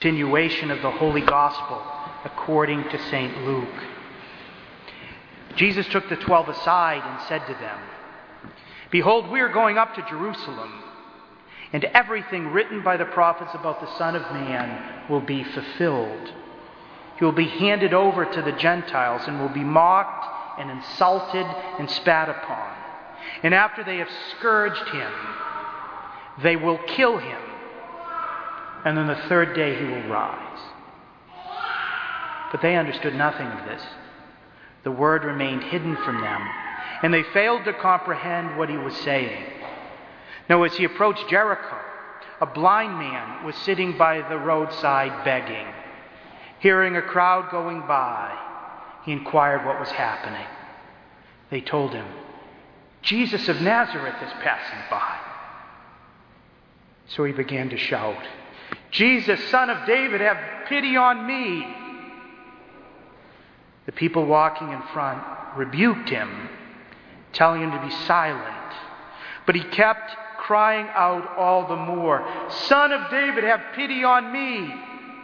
Continuation of the Holy Gospel according to St. Luke. Jesus took the 12 aside and said to them, "Behold, we are going up to Jerusalem, and everything written by the prophets about the Son of Man will be fulfilled. He will be handed over to the Gentiles and will be mocked and insulted and spat upon. And after they have scourged him, they will kill him. And on the third day he will rise." But they understood nothing of this. The word remained hidden from them, and they failed to comprehend what he was saying. Now as he approached Jericho, a blind man was sitting by the roadside begging. Hearing a crowd going by, he inquired what was happening. They told him, "Jesus of Nazareth is passing by." So he began to shout, "Jesus, Son of David, have pity on me." The people walking in front rebuked him, telling him to be silent. But he kept crying out all the more, "Son of David, have pity on me."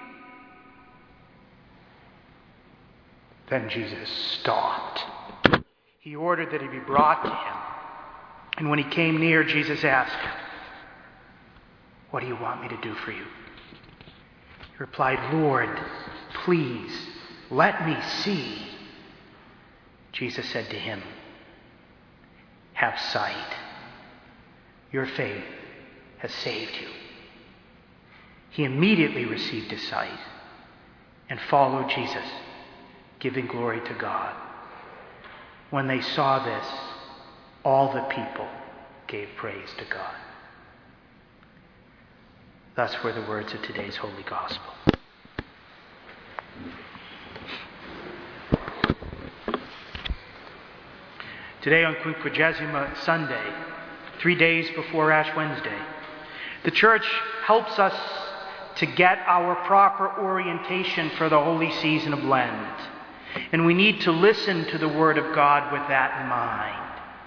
Then Jesus stopped. He ordered that he be brought to him. And when he came near, Jesus asked, "What do you want me to do for you?" He replied, "Lord, please, let me see." Jesus said to him, "Have sight. Your faith has saved you." He immediately received his sight and followed Jesus, giving glory to God. When they saw this, all the people gave praise to God. Thus were the words of today's Holy Gospel. Today on Quinquagesima Sunday, 3 days before Ash Wednesday, the Church helps us to get our proper orientation for the holy season of Lent. And we need to listen to the Word of God with that in mind.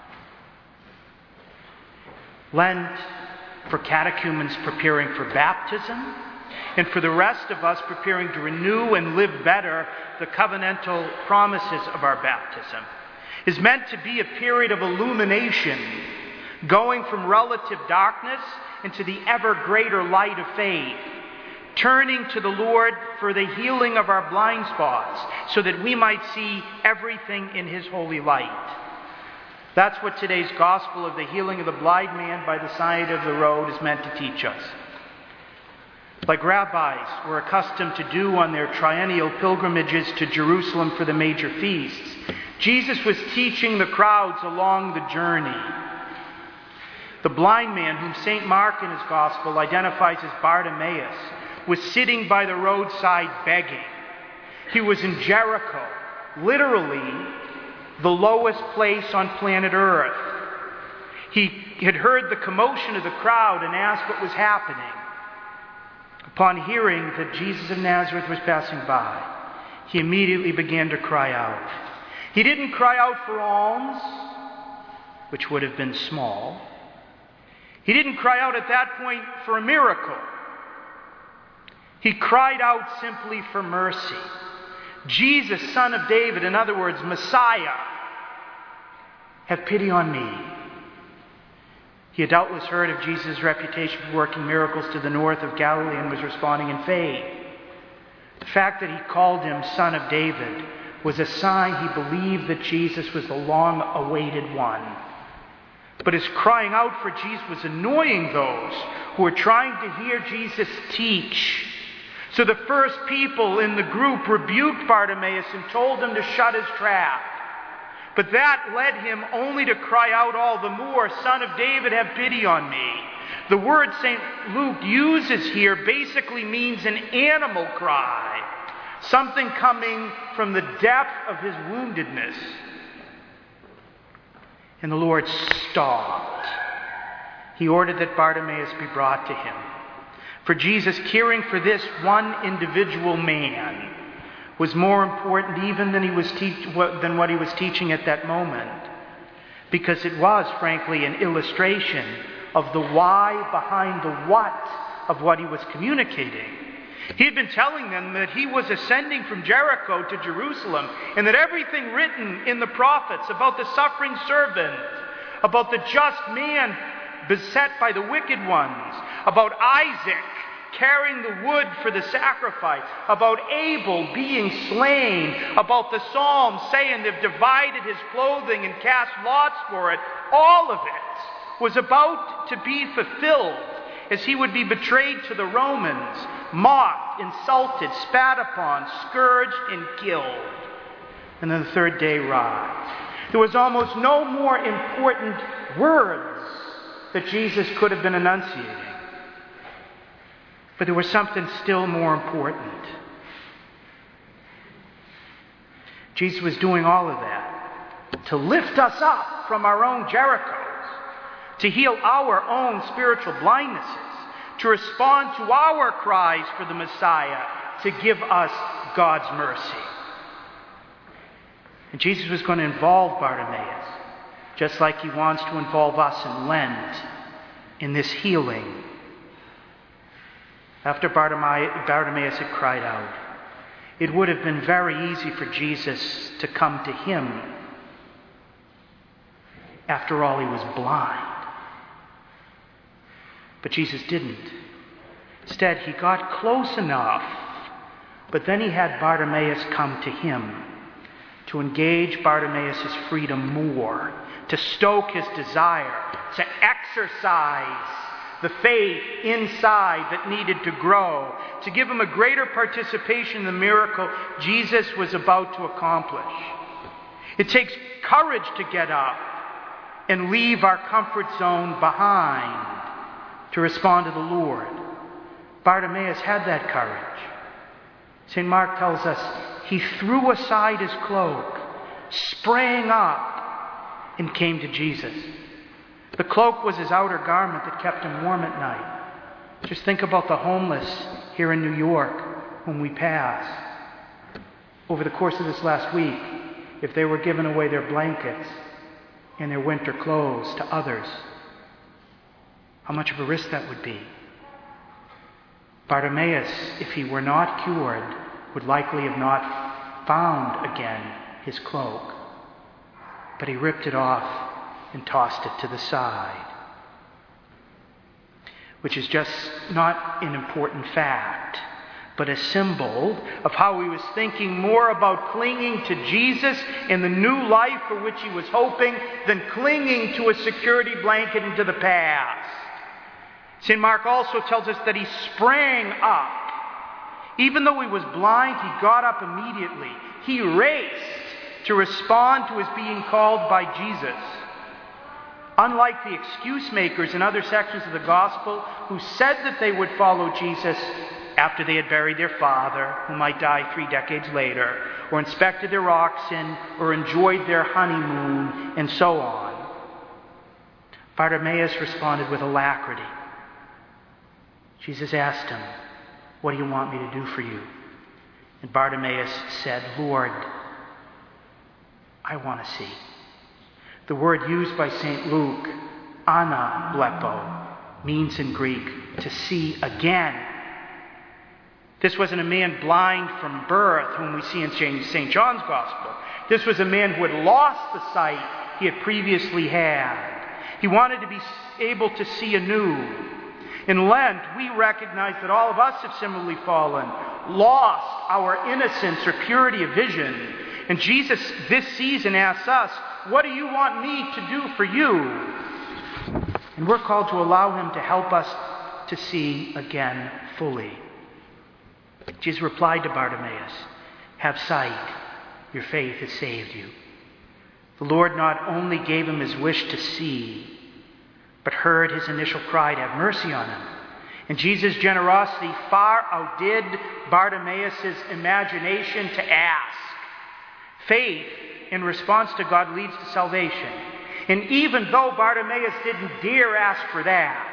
Lent, for catechumens preparing for baptism, and for the rest of us preparing to renew and live better the covenantal promises of our baptism, is meant to be a period of illumination, going from relative darkness into the ever greater light of faith, turning to the Lord for the healing of our blind spots so that we might see everything in His holy light. That's what today's Gospel of the healing of the blind man by the side of the road is meant to teach us. Like rabbis were accustomed to do on their triennial pilgrimages to Jerusalem for the major feasts, Jesus was teaching the crowds along the journey. The blind man, whom St. Mark in his Gospel identifies as Bartimaeus, was sitting by the roadside begging. He was in Jericho, literally the lowest place on planet Earth. He had heard the commotion of the crowd and asked what was happening. Upon hearing that Jesus of Nazareth was passing by, he immediately began to cry out. He didn't cry out for alms, which would have been small. He didn't cry out at that point for a miracle. He cried out simply for mercy. Jesus, Son of David, in other words, Messiah, have pity on me. He had doubtless heard of Jesus' reputation for working miracles to the north of Galilee and was responding in faith. The fact that he called him Son of David was a sign he believed that Jesus was the long-awaited one. But his crying out for Jesus was annoying those who were trying to hear Jesus teach. So the first people in the group rebuked Bartimaeus and told him to shut his trap. But that led him only to cry out all the more, "Son of David, have pity on me." The word St. Luke uses here basically means an animal cry, something coming from the depth of his woundedness. And the Lord stopped. He ordered that Bartimaeus be brought to him. For Jesus, caring for this one individual man was more important even than what he was teaching at that moment, because it was, frankly, an illustration of the why behind the what of what he was communicating. He had been telling them that he was ascending from Jericho to Jerusalem, and that everything written in the prophets about the suffering servant, about the just man beset by the wicked ones, about Isaac carrying the wood for the sacrifice, about Abel being slain, about the Psalms saying they've divided his clothing and cast lots for it, all of it was about to be fulfilled as he would be betrayed to the Romans, mocked, insulted, spat upon, scourged, and killed. And then the third day arrived. There was almost no more important words that Jesus could have been enunciating. But there was something still more important. Jesus was doing all of that to lift us up from our own Jerichos, to heal our own spiritual blindnesses, to respond to our cries for the Messiah, to give us God's mercy. And Jesus was going to involve Bartimaeus, just like he wants to involve us in Lent, in this healing. After Bartimaeus had cried out, it would have been very easy for Jesus to come to him. After all, he was blind. But Jesus didn't. Instead, he got close enough, but then he had Bartimaeus come to him to engage Bartimaeus' freedom more, to stoke his desire, to exercise the faith inside that needed to grow, to give him a greater participation in the miracle Jesus was about to accomplish. It takes courage to get up and leave our comfort zone behind to respond to the Lord. Bartimaeus had that courage. St. Mark tells us he threw aside his cloak, sprang up, and came to Jesus. The cloak was his outer garment that kept him warm at night. Just think about the homeless here in New York whom we pass. Over the course of this last week, if they were giving away their blankets and their winter clothes to others, how much of a risk that would be. Bartimaeus, if he were not cured, would likely have not found again his cloak. But he ripped it off and tossed it to the side. Which is just not an important fact, but a symbol of how he was thinking more about clinging to Jesus and the new life for which he was hoping than clinging to a security blanket into the past. St. Mark also tells us that he sprang up. Even though he was blind, he got up immediately. He raced to respond to his being called by Jesus. Unlike the excuse makers in other sections of the gospel who said that they would follow Jesus after they had buried their father, who might die 3 decades later, or inspected their oxen, or enjoyed their honeymoon, and so on, Bartimaeus responded with alacrity. Jesus asked him, "What do you want me to do for you?" And Bartimaeus said, "Lord, I want to see." The word used by St. Luke, anablepo, means in Greek to see again. This wasn't a man blind from birth, whom we see in St. John's Gospel. This was a man who had lost the sight he had previously had. He wanted to be able to see anew. In Lent, we recognize that all of us have similarly fallen, lost our innocence or purity of vision. And Jesus this season asks us, "What do you want me to do for you?" And we're called to allow him to help us to see again fully. Jesus replied to Bartimaeus, "Have sight, your faith has saved you." The Lord not only gave him his wish to see, but heard his initial cry to have mercy on him. And Jesus' generosity far outdid Bartimaeus' imagination to ask. Faith in response to God leads to salvation. And even though Bartimaeus didn't dare ask for that,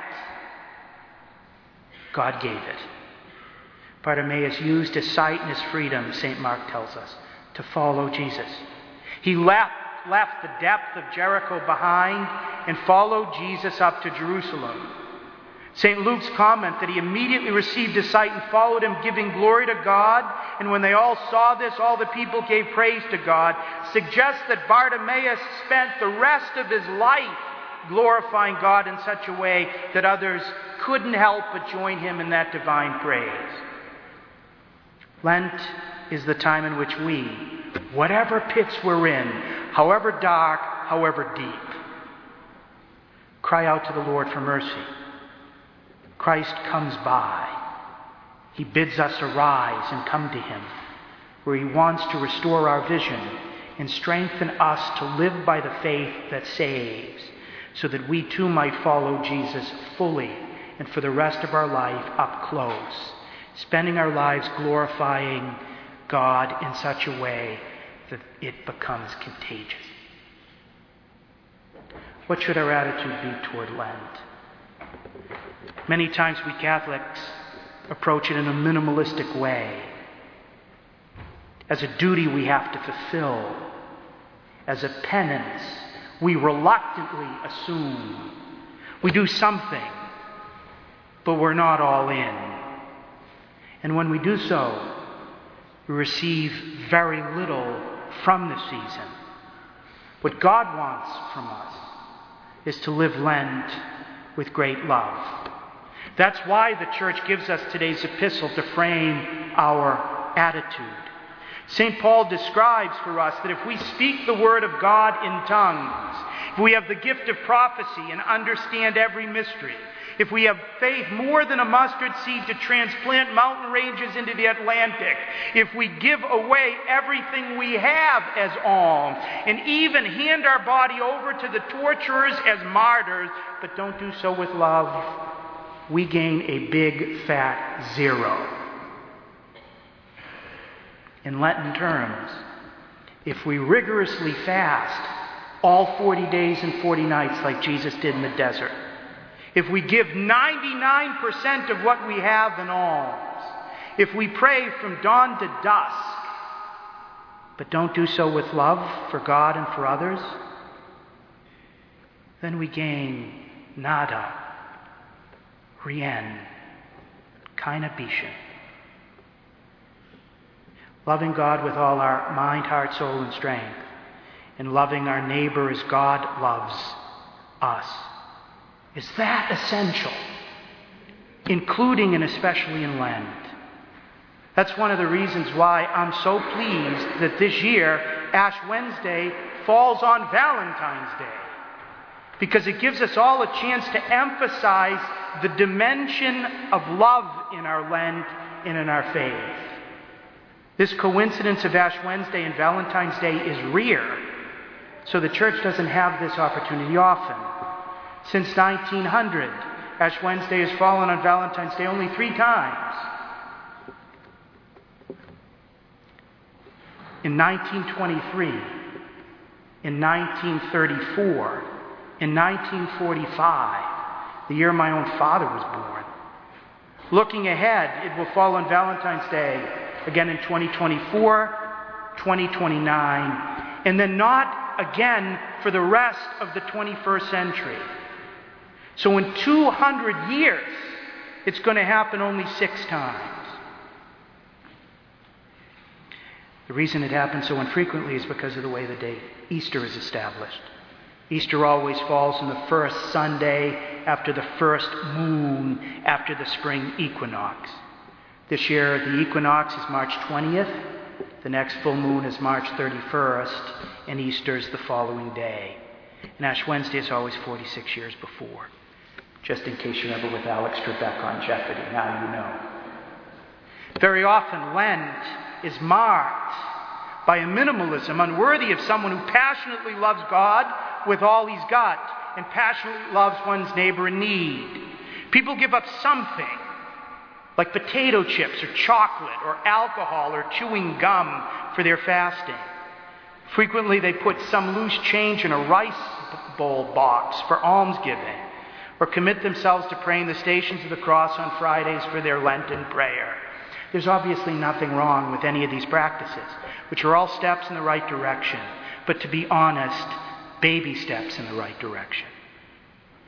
God gave it. Bartimaeus used his sight and his freedom, St. Mark tells us, to follow Jesus. He left the depth of Jericho behind and followed Jesus up to Jerusalem. St. Luke's comment that he immediately received his sight and followed him, giving glory to God. And when they all saw this, all the people gave praise to God, suggests that Bartimaeus spent the rest of his life glorifying God in such a way that others couldn't help but join him in that divine praise. Lent is the time in which we, whatever pits we're in, however dark, however deep, cry out to the Lord for mercy. Christ comes by. He bids us arise and come to him, where he wants to restore our vision and strengthen us to live by the faith that saves, so that we too might follow Jesus fully and for the rest of our life up close, spending our lives glorifying God in such a way that it becomes contagious. What should our attitude be toward Lent? Many times we Catholics approach it in a minimalistic way, as a duty we have to fulfill, as a penance we reluctantly assume. We do something, but we're not all in. And when we do so, we receive very little from the season. What God wants from us is to live Lent with great love. That's why the Church gives us today's epistle to frame our attitude. St. Paul describes for us that if we speak the word of God in tongues, if we have the gift of prophecy and understand every mystery, if we have faith more than a mustard seed to transplant mountain ranges into the Atlantic, if we give away everything we have as alms, and even hand our body over to the torturers as martyrs, but don't do so with love, we gain a big fat 0. In Lenten terms, if we rigorously fast all 40 days and 40 nights like Jesus did in the desert, if we give 99% of what we have in alms, if we pray from dawn to dusk, but don't do so with love for God and for others, then we gain nada, rien, keine bisschen. Loving God with all our mind, heart, soul, and strength, and loving our neighbor as God loves us. Is that essential, including and especially in Lent? That's one of the reasons why I'm so pleased that this year Ash Wednesday falls on Valentine's Day, because it gives us all a chance to emphasize the dimension of love in our Lent and in our faith. This coincidence of Ash Wednesday and Valentine's Day is rare, so the Church doesn't have this opportunity often. Since 1900, Ash Wednesday has fallen on Valentine's Day only 3 times. In 1923, in 1934, in 1945, the year my own father was born. Looking ahead, it will fall on Valentine's Day again in 2024, 2029, and then not again for the rest of the 21st century. So in 200 years, it's going to happen only 6 times. The reason it happens so infrequently is because of the way the date Easter is established. Easter always falls on the first Sunday after the first moon after the spring equinox. This year, the equinox is March 20th, the next full moon is March 31st, and Easter is the following day. And Ash Wednesday is always 46 years before. Just in case you're ever with Alex Trebek on Jeopardy, now you know. Very often, Lent is marked by a minimalism unworthy of someone who passionately loves God with all he's got and passionately loves one's neighbor in need. People give up something, like potato chips or chocolate or alcohol or chewing gum for their fasting. Frequently, they put some loose change in a rice bowl box for almsgiving, or commit themselves to praying the Stations of the Cross on Fridays for their Lenten prayer. There's obviously nothing wrong with any of these practices, which are all steps in the right direction, but to be honest, baby steps in the right direction.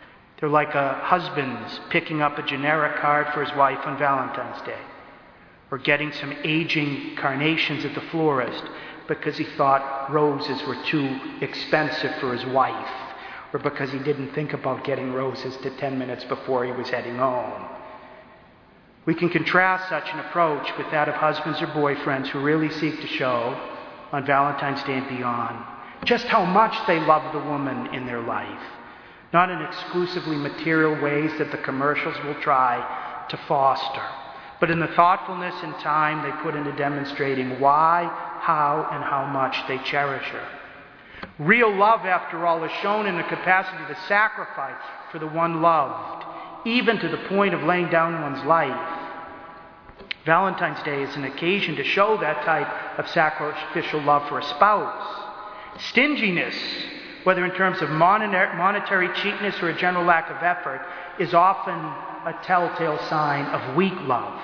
They're like a husband's picking up a generic card for his wife on Valentine's Day, or getting some aging carnations at the florist because he thought roses were too expensive for his wife, or because he didn't think about getting roses to 10 minutes before he was heading home. We can contrast such an approach with that of husbands or boyfriends who really seek to show, on Valentine's Day and beyond, just how much they love the woman in their life, not in exclusively material ways that the commercials will try to foster, but in the thoughtfulness and time they put into demonstrating why, how, and how much they cherish her. Real love, after all, is shown in the capacity to sacrifice for the one loved, even to the point of laying down one's life. Valentine's Day is an occasion to show that type of sacrificial love for a spouse. Stinginess, whether in terms of monetary cheapness or a general lack of effort, is often a telltale sign of weak love.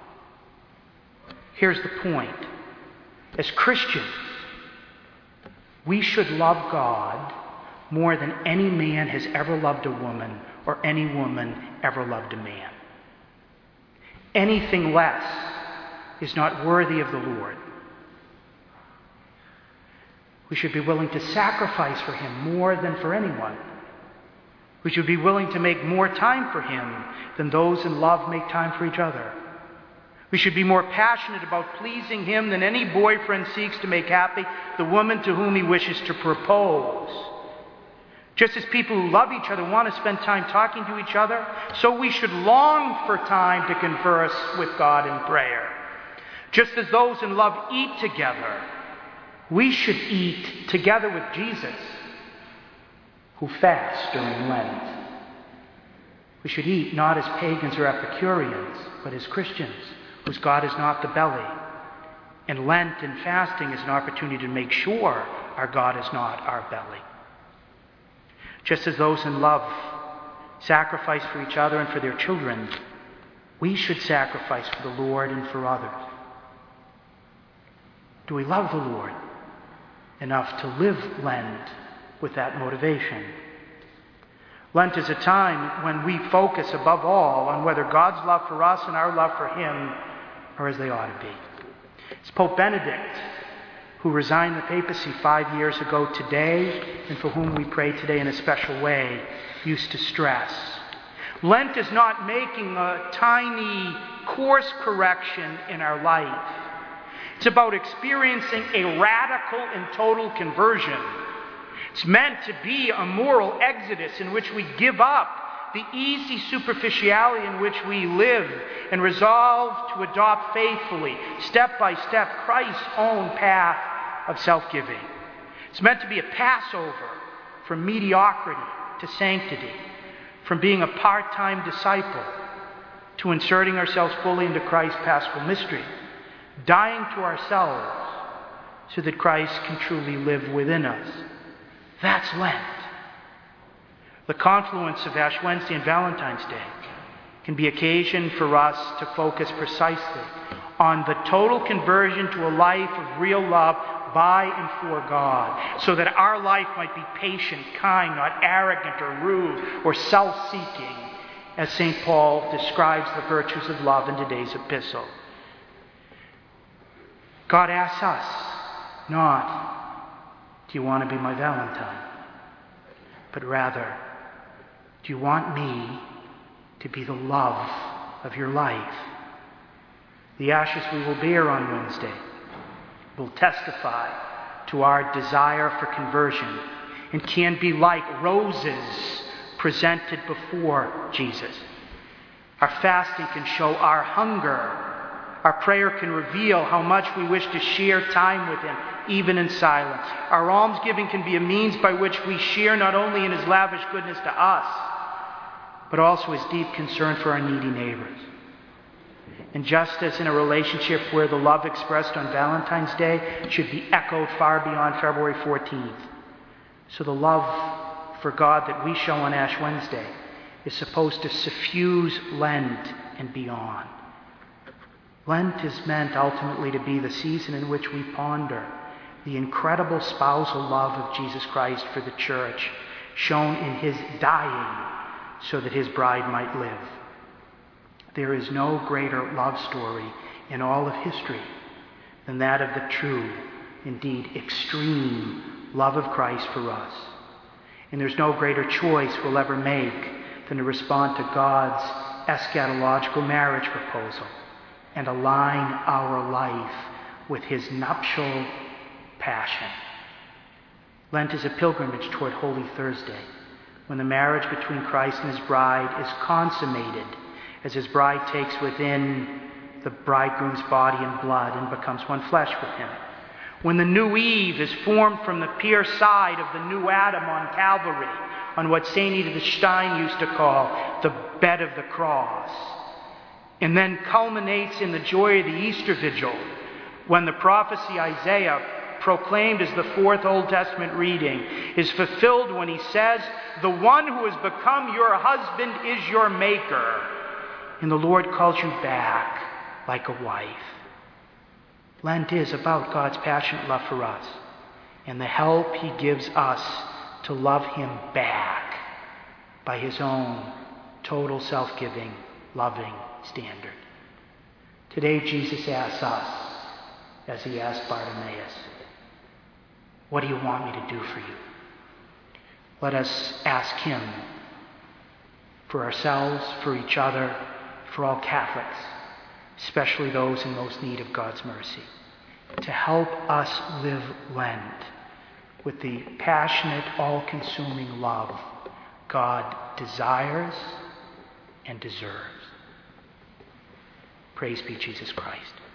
Here's the point. As Christians, we should love God more than any man has ever loved a woman or any woman ever loved a man. Anything less is not worthy of the Lord. We should be willing to sacrifice for Him more than for anyone. We should be willing to make more time for Him than those in love make time for each other. We should be more passionate about pleasing Him than any boyfriend seeks to make happy the woman to whom he wishes to propose. Just as people who love each other want to spend time talking to each other, so we should long for time to converse with God in prayer. Just as those in love eat together, we should eat together with Jesus, who fasts during Lent. We should eat not as pagans or Epicureans, but as Christians, whose God is not the belly. And Lent and fasting is an opportunity to make sure our God is not our belly. Just as those in love sacrifice for each other and for their children, we should sacrifice for the Lord and for others. Do we love the Lord enough to live Lent with that motivation? Lent is a time when we focus above all on whether God's love for us and our love for Him are as they ought to be. It's Pope Benedict, who resigned the papacy 5 years ago today, and for whom we pray today in a special way, used to stress. Lent is not making a tiny course correction in our life. It's about experiencing a radical and total conversion. It's meant to be a moral exodus in which we give up the easy superficiality in which we live and resolve to adopt faithfully, step by step, Christ's own path of self-giving. It's meant to be a Passover from mediocrity to sanctity, from being a part-time disciple to inserting ourselves fully into Christ's paschal mystery, dying to ourselves so that Christ can truly live within us. That's Lent. The confluence of Ash Wednesday and Valentine's Day can be occasion for us to focus precisely on the total conversion to a life of real love by and for God, so that our life might be patient, kind, not arrogant or rude or self-seeking, as St. Paul describes the virtues of love in today's epistle. God asks us not, do you want to be my Valentine? But rather, do you want me to be the love of your life? The ashes we will bear on Wednesday will testify to our desire for conversion and can be like roses presented before Jesus. Our fasting can show our hunger. Our prayer can reveal how much we wish to share time with Him, even in silence. Our almsgiving can be a means by which we share not only in His lavish goodness to us, but also His deep concern for our needy neighbors. And just as in a relationship where the love expressed on Valentine's Day should be echoed far beyond February 14th, so the love for God that we show on Ash Wednesday is supposed to suffuse Lent and beyond. Lent is meant ultimately to be the season in which we ponder the incredible spousal love of Jesus Christ for the church, shown in His dying so that his bride might live. There is no greater love story in all of history than that of the true, indeed extreme, love of Christ for us. And there's no greater choice we'll ever make than to respond to God's eschatological marriage proposal and align our life with his nuptial passion. Lent is a pilgrimage toward Holy Thursday, when the marriage between Christ and his bride is consummated as his bride takes within the bridegroom's body and blood and becomes one flesh with him. When the new Eve is formed from the pierced side of the new Adam on Calvary, on what St. Edith Stein used to call the bed of the cross, and then culminates in the joy of the Easter Vigil, when the prophecy Isaiah proclaimed as the fourth Old Testament reading is fulfilled when he says, "The one who has become your husband is your maker, and the Lord calls you back like a wife." Lent is about God's passionate love for us and the help he gives us to love him back by his own total self-giving, loving standard. Today Jesus asks us, as he asked Bartimaeus, "What do you want me to do for you?" Let us ask him for ourselves, for each other, for all Catholics, especially those in most need of God's mercy, to help us live Lent with the passionate, all-consuming love God desires and deserves. Praise be Jesus Christ.